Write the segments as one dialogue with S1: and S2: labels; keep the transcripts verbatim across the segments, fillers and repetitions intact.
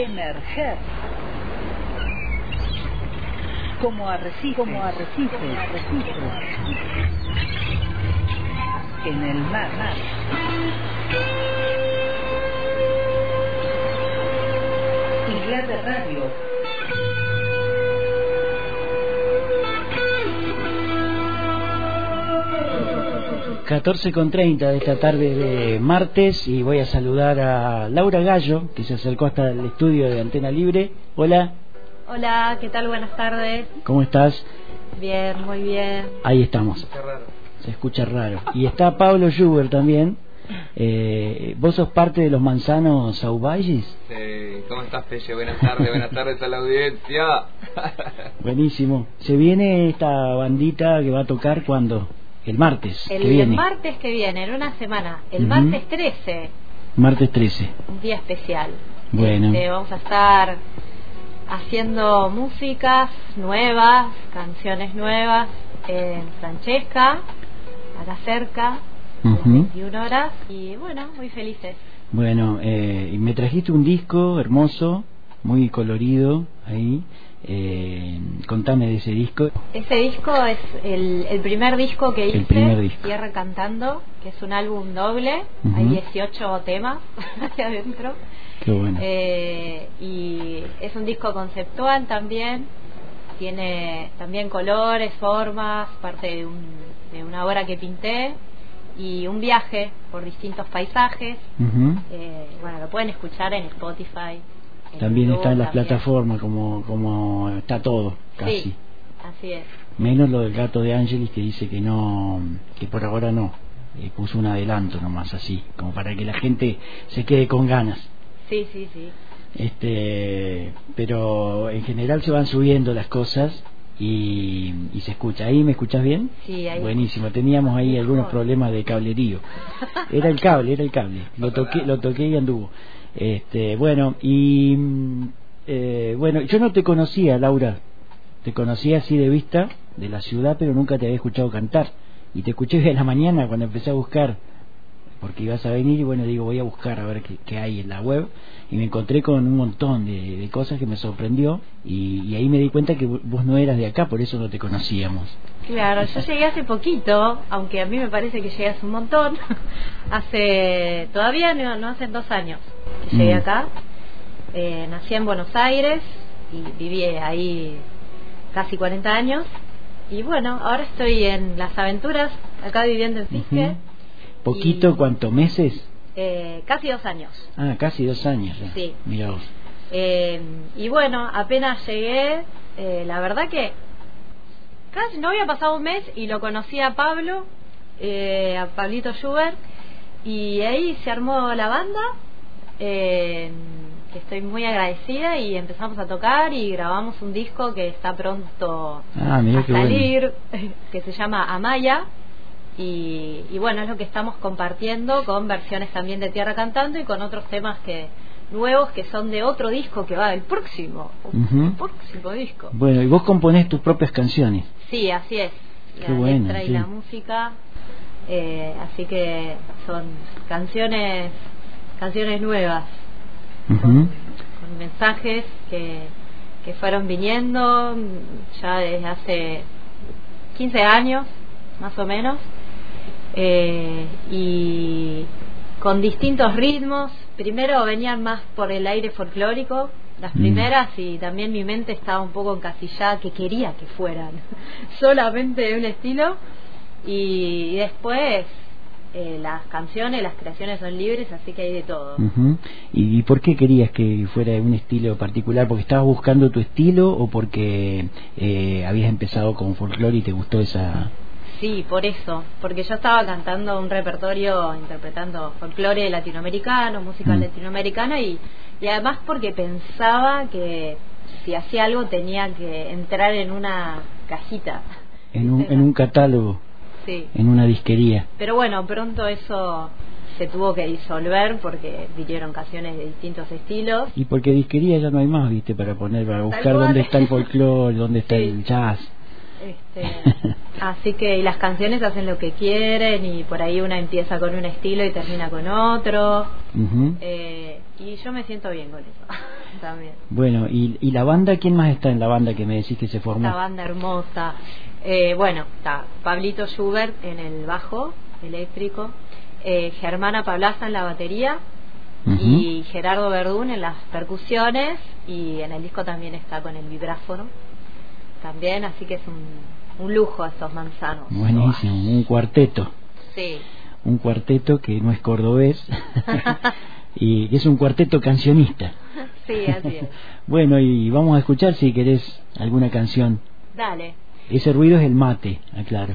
S1: Emerger. Como arrecife, como arrecife, arrecife. En el mar. mar. Isla de Radio.
S2: catorce con treinta de esta tarde de martes, y voy a saludar a Laura Gallo, que se acercó hasta el estudio de Antena Libre. Hola.
S3: Hola, ¿qué tal? Buenas tardes.
S2: ¿Cómo estás?
S3: Bien, muy bien.
S2: Ahí estamos.
S4: Se escucha raro.
S2: Se escucha raro. Y está Pablo Schubert también. Eh, ¿Vos sos parte de los Manzanos Sauvages?
S4: Sí, ¿cómo estás, Pelle? Buenas tardes, buenas tardes a la audiencia.
S2: Buenísimo. Se viene esta bandita que va a tocar, ¿cuándo? El martes
S3: el,
S2: que viene.
S3: El martes que viene, en una semana. El
S2: uh-huh.
S3: martes trece.
S2: Martes trece.
S3: Un día especial.
S2: Bueno.
S3: Este, vamos a estar haciendo músicas nuevas, canciones nuevas en Francesca, acá cerca,
S2: uh-huh.
S3: a las veintiuna horas. Y bueno, muy felices.
S2: Bueno, eh, me trajiste un disco hermoso, muy colorido ahí. Eh, contame de ese disco.
S3: Ese disco es el, el primer disco que hice,
S2: el primer disco.
S3: Tierra Cantando, que es un álbum doble, uh-huh. Hay dieciocho temas hacia adentro.
S2: Qué bueno.
S3: Eh, y es un disco conceptual también, tiene también colores, formas, parte de, un, de una obra que pinté y un viaje por distintos paisajes.
S2: Uh-huh.
S3: Eh, bueno, lo pueden escuchar en Spotify.
S2: También
S3: YouTube,
S2: está en las
S3: también.
S2: plataformas, como como está todo, casi.
S3: Sí, así es.
S2: Menos lo del gato de Ángeles, que dice que no, que por ahora no. Eh, puso un adelanto nomás, así, como para que la gente se quede con ganas.
S3: Sí, sí, sí.
S2: Este, pero en general se van subiendo las cosas y, y se escucha. ¿Ahí me escuchas bien?
S3: Sí, ahí.
S2: Buenísimo. Teníamos ahí algunos problemas de cablerío. Era el cable, era el cable. Lo toqué, lo toqué y anduvo. Este, bueno, y eh, bueno, yo no te conocía, Laura. Te conocía así de vista de la ciudad, pero nunca te había escuchado cantar. Y te escuché hoy a la mañana cuando empecé a buscar, porque ibas a venir, y bueno, digo, voy a buscar a ver qué, qué hay en la web, y me encontré con un montón de, de cosas que me sorprendió, y, y ahí me di cuenta que vos no eras de acá, por eso no te conocíamos.
S3: Claro, yo llegué hace poquito, aunque a mí me parece que llegué hace un montón. Hace, todavía no, no hacen dos años que llegué mm. acá. Eh, nací en Buenos Aires y viví ahí casi cuarenta años. Y bueno, ahora estoy en las aventuras, acá viviendo en Fisque.
S2: Uh-huh. ¿Poquito? Y, ¿cuánto? ¿Meses?
S3: Eh, casi dos años.
S2: Ah, casi dos años ya.
S3: Sí.
S2: Mirá vos.
S3: Eh, y bueno, apenas llegué, eh, la verdad que casi no había pasado un mes y lo conocí a Pablo, eh, a Pablito Schubert, y ahí se armó la banda, eh, que estoy muy agradecida, y empezamos a tocar y grabamos un disco que está pronto
S2: ah, mirá
S3: a
S2: qué
S3: salir,
S2: bueno.
S3: Que se llama Amaya. Y, y bueno, es lo que estamos compartiendo con versiones también de Tierra Cantando y con otros temas que nuevos que son de otro disco que va el próximo,
S2: uh-huh.
S3: el próximo disco.
S2: Bueno, y vos componés tus propias canciones.
S3: Sí, así es.
S2: Qué
S3: la
S2: bueno,
S3: letra y
S2: sí.
S3: la música, eh, así que son canciones, canciones nuevas,
S2: uh-huh.
S3: con, con mensajes que que fueron viniendo ya desde hace quince años, más o menos. Eh, y con distintos ritmos. Primero venían más por el aire folclórico, las primeras, mm. y también mi mente estaba un poco encasillada que quería que fueran solamente de un estilo, y después eh, las canciones, las creaciones son libres, así que hay de todo.
S2: Uh-huh. ¿Y, ¿Y por qué querías que fuera de un estilo particular? ¿Porque estabas buscando tu estilo o porque eh, habías empezado con folclore y te gustó esa...?
S3: Sí, por eso, porque yo estaba cantando un repertorio, interpretando folclore latinoamericano, música mm. latinoamericana, y, y además porque pensaba que si hacía algo tenía que entrar en una cajita.
S2: En un, en un catálogo,
S3: sí.
S2: En una disquería.
S3: Pero bueno, pronto eso se tuvo que disolver porque vinieron canciones de distintos estilos.
S2: Y porque disquería ya no hay más, viste, para poner, para buscar dónde está el folclore, dónde está sí. el jazz.
S3: Este, así que y las canciones hacen lo que quieren, y por ahí una empieza con un estilo y termina con otro.
S2: Uh-huh.
S3: eh, y yo me siento bien con eso. también.
S2: Bueno, ¿y, ¿y la banda? ¿Quién más está en la banda que me decís que se formó?
S3: Esta banda hermosa. Eh, bueno, está Pablito Schubert en el bajo eléctrico, eh, Germana Pablaza en la batería, uh-huh, y Gerardo Verdún en las percusiones, y en el disco también está con el vibráfono también, así que es un, un lujo estos manzanos.
S2: Buenísimo, un cuarteto.
S3: Sí.
S2: Un cuarteto que no es cordobés y que es un cuarteto cancionista.
S3: Sí, así es.
S2: Bueno, y vamos a escuchar, si querés, alguna canción.
S3: Dale.
S2: Ese ruido es el mate, aclaro.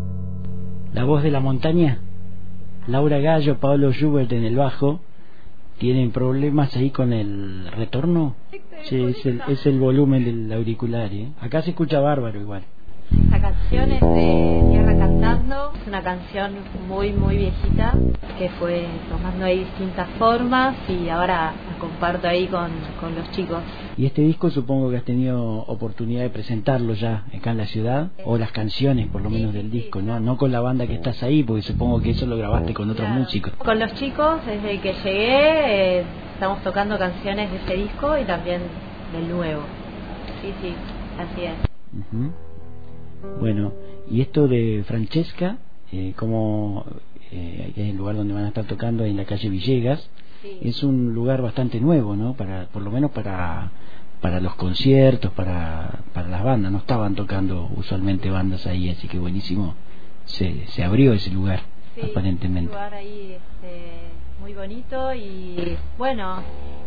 S2: La voz de la montaña, Laura Gallo, Pablo Schubert en el bajo ¿Tienen problemas ahí con el retorno? Sí, es el, es el volumen del auricular, ¿eh? Acá se escucha bárbaro igual.
S3: Esta canción es de Tierra Cantando, es una canción muy muy viejita que fue tomando ahí distintas formas y ahora la comparto ahí con, con los chicos.
S2: Y este disco supongo que has tenido oportunidad de presentarlo ya acá en la ciudad, o las canciones por lo
S3: Sí,
S2: menos
S3: sí,
S2: del
S3: sí.
S2: disco, ¿no? No con la banda que estás ahí, porque supongo que eso lo grabaste con otros
S3: Claro.
S2: músicos.
S3: Con los chicos, desde que llegué, eh, estamos tocando canciones de ese disco y también del nuevo. Sí, sí, así es.
S2: Ujú. Bueno, y esto de Francesca, eh, como eh, es el lugar donde van a estar tocando en la calle Villegas,
S3: Sí.
S2: es un lugar bastante nuevo, ¿no? Para, por lo menos para para los conciertos, para para las bandas. No estaban tocando usualmente bandas ahí, así que buenísimo. Se se abrió ese lugar,
S3: Sí,
S2: aparentemente.
S3: un lugar ahí este, muy bonito y bueno,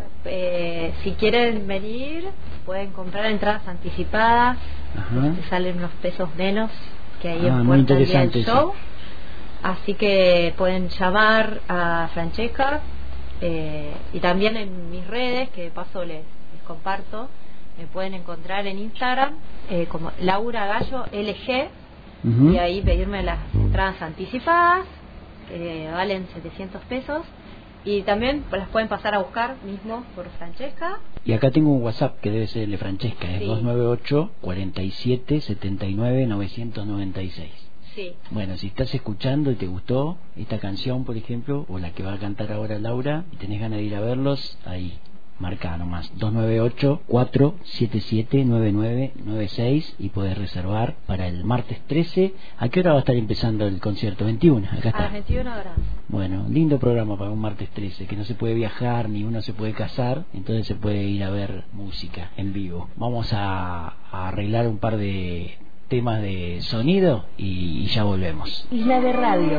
S3: eh, si quieren venir pueden comprar entradas anticipadas.
S2: Ajá.
S3: Te salen unos pesos menos que ahí
S2: Ah,
S3: en
S2: muy
S3: Puerta del día del
S2: interesante
S3: show.
S2: eso.
S3: Así que pueden llamar a Francesca eh, y también en mis redes, que de paso les, les comparto, me pueden encontrar en Instagram eh, como Laura Gallo L G.
S2: Ujú.
S3: Y ahí pedirme las entradas anticipadas, que valen setecientos pesos, y también las pueden pasar a buscar mismo por Francesca.
S2: Y acá tengo un WhatsApp que debe ser el de Francesca, es
S3: Sí.
S2: dos nueve ocho, cuarenta y siete, setenta y nueve, novecientos noventa y seis.
S3: Sí.
S2: Bueno, si estás escuchando y te gustó esta canción, por ejemplo, o la que va a cantar ahora Laura, y tenés ganas de ir a verlos, ahí, marca nomás, dos nueve ocho, cuatro siete siete, nueve nueve nueve seis, y podés reservar para el martes trece. ¿A qué hora va a estar empezando el concierto? veintiuno, acá
S3: A las
S2: está.
S3: veintiuna horas.
S2: Bueno, lindo programa para un martes trece, que no se puede viajar ni uno se puede casar, entonces se puede ir a ver música en vivo. Vamos a, a arreglar un par de temas de sonido y, y ya volvemos.
S1: Isla de Radio.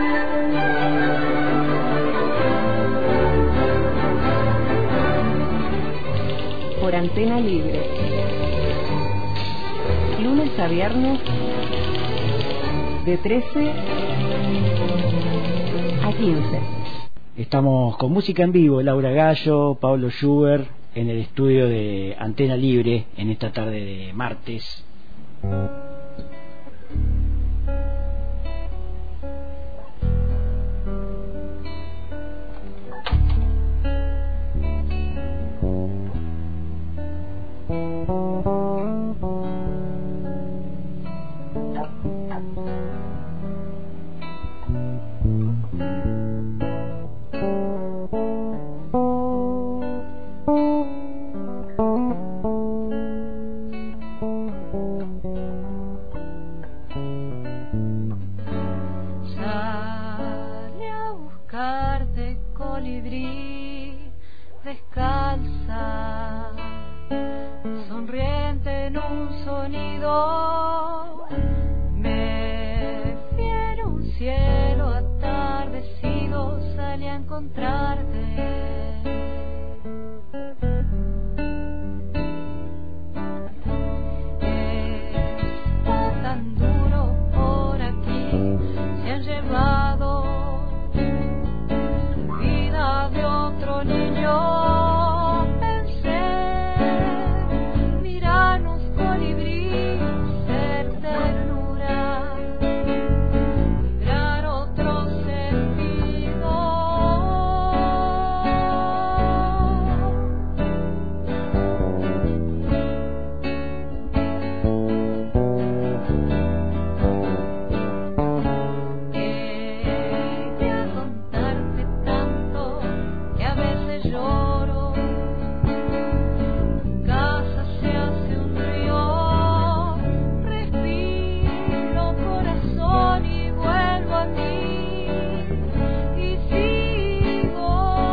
S1: Por Antena Libre. Lunes a viernes de trece a quince.
S2: Estamos con música en vivo, Laura Gallo, Pablo Schubert, en el estudio de Antena Libre en esta tarde de martes.
S3: Sale a buscarte, colibrí, descalza, sonriente en un sonido. Me fiera un cielo atardecido, salí a encontrarte. Está tan duro por aquí, se han llevado vida de otro niño. Pensé, miranos colibrí, ser ternura, vibrar otro sentido. Quería contarte tanto que a veces lloro. En casa se hace un río, respiro corazón y vuelvo a mí y sigo.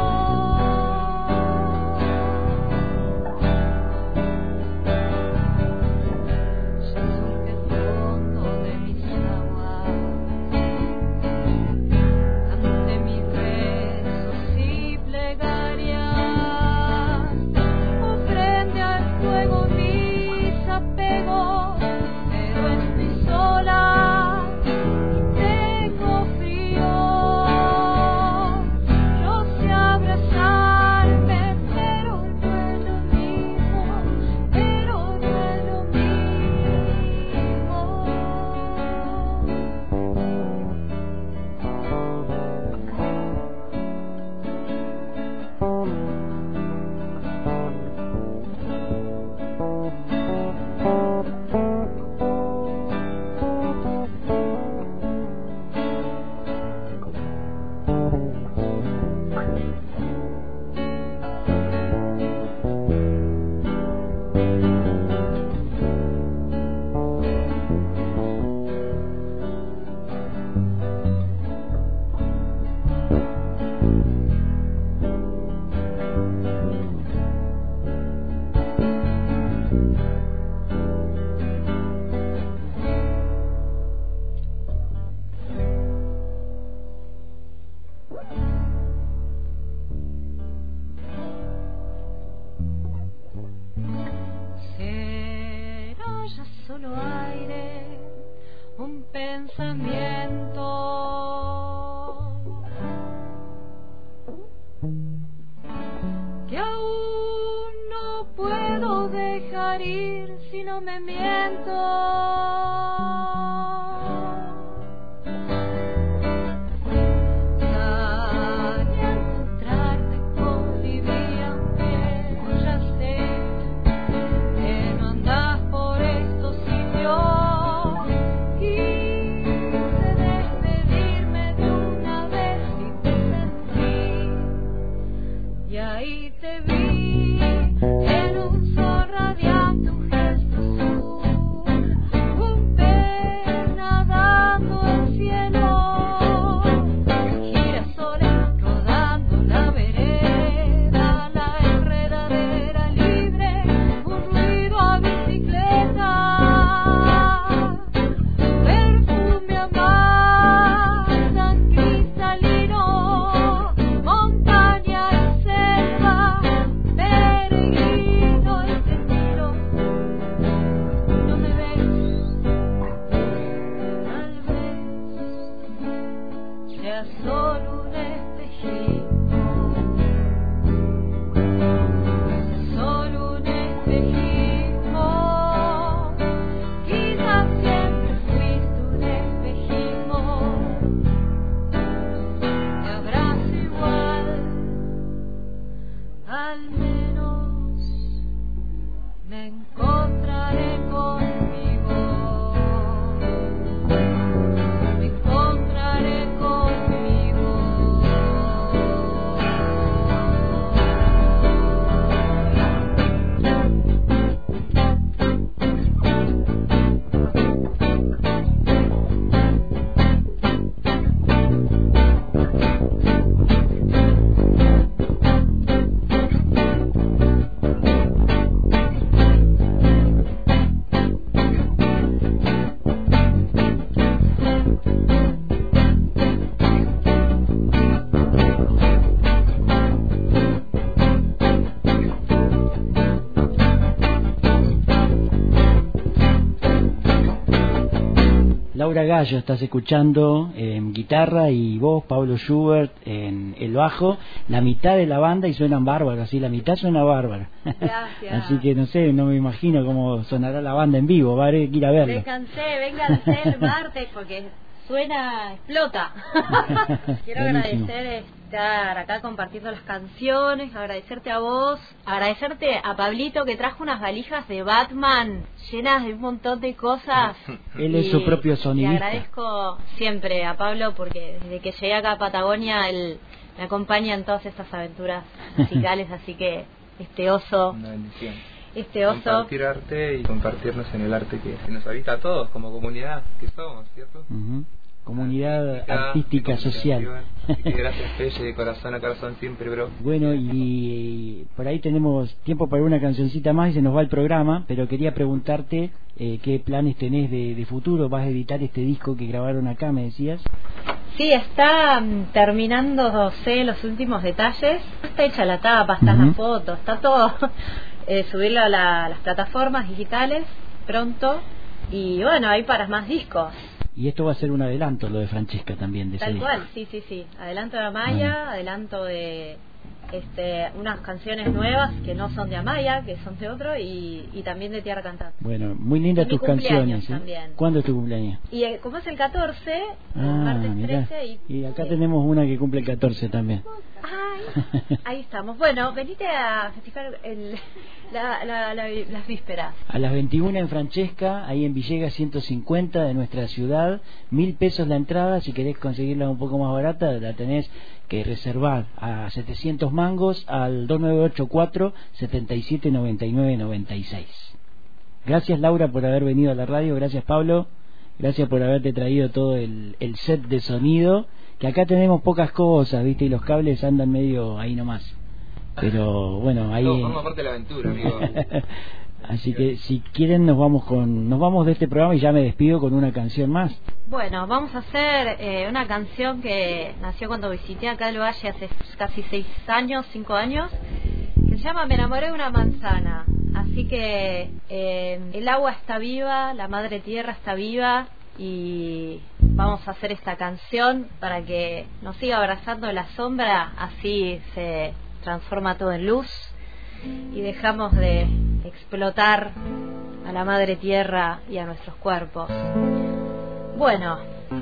S3: Ya surge el fondo de mis aguas ante mis rezos y plegarias. ya solo aire, un pensamiento que aún no puedo dejar ir si no me miento.
S2: Laura Gallo estás escuchando en guitarra y vos, Pablo Schubert, en el bajo, la mitad de la banda y suenan bárbaros, así, la mitad suena bárbara.
S3: Gracias.
S2: Así que no sé, no me imagino cómo sonará la banda en vivo, va a haber que ir a verla.
S3: Descansé, vénganse el martes porque suena, explota. Quiero
S2: Buenísimo.
S3: agradecer estar acá compartiendo las canciones, agradecerte a vos, agradecerte a Pablito que trajo unas valijas de Batman llenas de un montón de cosas.
S2: Él es
S3: y,
S2: su propio sonidista.
S3: Y agradezco siempre a Pablo porque desde que llegué acá a Patagonia él me acompaña en todas estas aventuras musicales, así que este oso,
S4: Una bendición.
S3: este oso.
S4: Compartir arte y compartirnos en el arte que, que nos habita a todos como comunidad que somos, ¿cierto?
S2: Uh-huh. Comunidad artística, social.
S4: Así que gracias, Pelle, de corazón a corazón siempre, bro.
S2: Bueno, y, y por ahí tenemos tiempo para una cancioncita más y se nos va el programa, pero quería preguntarte eh, qué planes tenés de, de futuro. ¿Vas a editar este disco que grabaron acá, me decías?
S3: Sí, está um, terminándose los últimos detalles. Está hecha la tapa, están
S2: Uh-huh.
S3: las fotos, está todo. eh, subirlo a, la, a las plataformas digitales pronto. Y bueno, hay para más discos.
S2: Y esto va a ser un adelanto, lo de Francesca también, de ese
S3: Tal
S2: disco.
S3: cual, sí, sí, sí. Adelanto de Amaya,
S2: Bueno.
S3: adelanto de este, unas canciones nuevas que no son de Amaya, que son de otro, y, y también de Tierra Cantante.
S2: Bueno, muy lindas
S3: Y
S2: tus
S3: mi cumpleaños
S2: canciones. ¿eh?
S3: también.
S2: ¿Cuándo es tu cumpleaños?
S3: Y eh, como es el catorce, el
S2: Ah,
S3: martes
S2: mirá.
S3: trece, y,
S2: Y acá
S3: sí.
S2: tenemos una que cumple el catorce también.
S3: Ay, ahí estamos. Bueno, venite a festejar el, la, la, la, las vísperas.
S2: A las veintiuna en Francesca, ahí en Villegas ciento cincuenta de nuestra ciudad, mil pesos la entrada. Si querés conseguirla un poco más barata, la tenés que reservar a setecientos mangos al dos nueve ocho cuatro, siete siete nueve nueve nueve seis. Gracias, Laura, por haber venido a la radio. Gracias, Pablo. Gracias por haberte traído todo el, el set de sonido, que acá tenemos pocas cosas, ¿viste? Y los cables andan medio ahí nomás. Pero bueno, ahí...
S4: Todo forma parte de la aventura, amigo.
S2: Así que si quieren nos vamos con nos vamos de este programa y ya me despido con una canción más.
S3: Bueno, vamos a hacer eh, una canción que nació cuando visité acá el Valle hace casi seis años, cinco años, que se llama Me enamoré de una manzana. Así Así que eh, el agua está viva, la madre tierra está viva, y vamos a hacer esta canción para que nos siga abrazando la sombra, así se transforma todo en luz y dejamos de explotar a la madre tierra y a nuestros cuerpos. Bueno,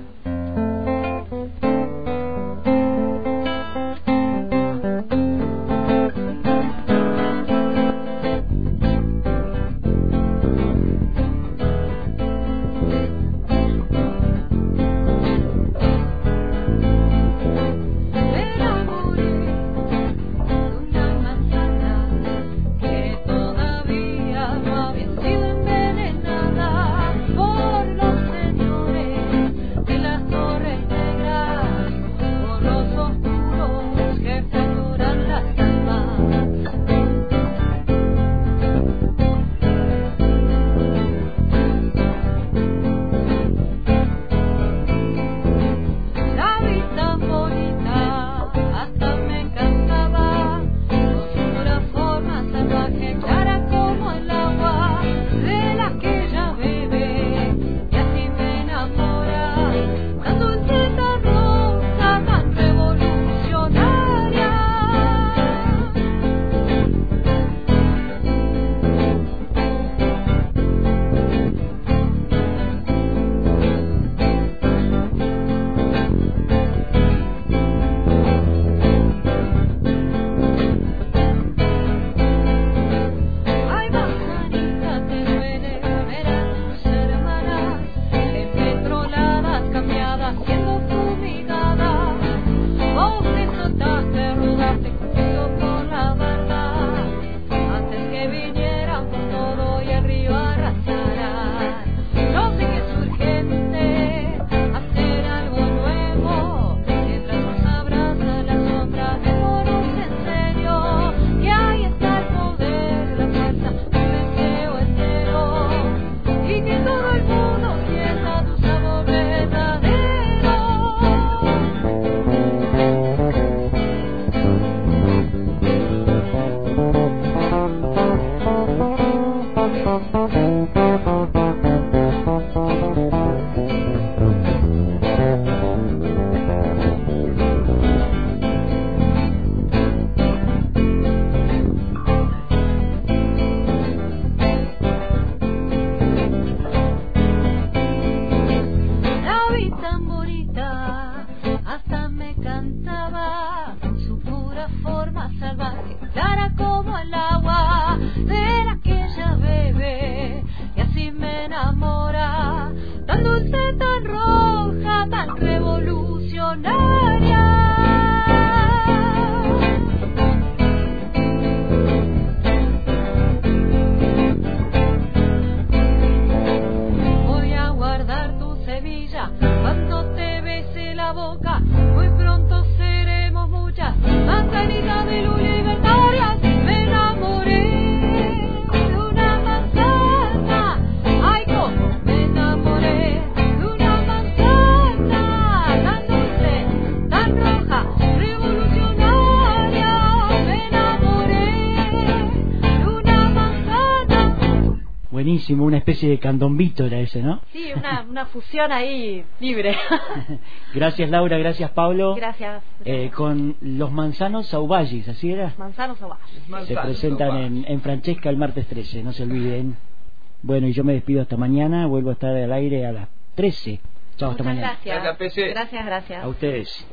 S2: Buenísimo, una especie de candombito era ese, ¿no?
S3: Sí, una, una fusión ahí libre.
S2: Gracias Laura, gracias Pablo.
S3: Gracias.
S2: Eh, con los Manzanos Sauvallis, ¿así era?
S3: Manzanos Sauvallis.
S2: Se presentan en, en Francesca el martes trece, no se olviden. Bueno, y yo me despido hasta mañana, vuelvo a estar al aire a las trece. Chao, hasta
S3: Muchas
S2: mañana.
S3: Gracias. Gracias, gracias.
S2: A ustedes.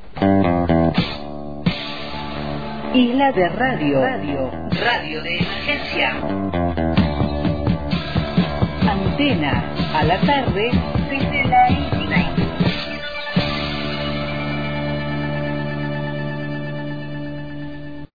S5: Isla de Radio. Radio, Radio de Emergencia. Antena a la tarde desde la isla.